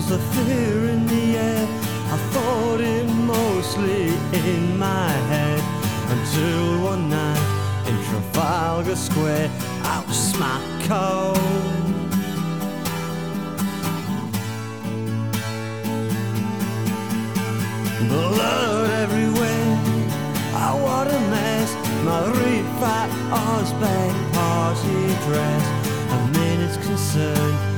was the fear in the air. I thought it mostly in my head, until one night in Trafalgar Square I was smack cold. Blood everywhere, oh what a mess. My refat Ozbek party dress, a minute's concern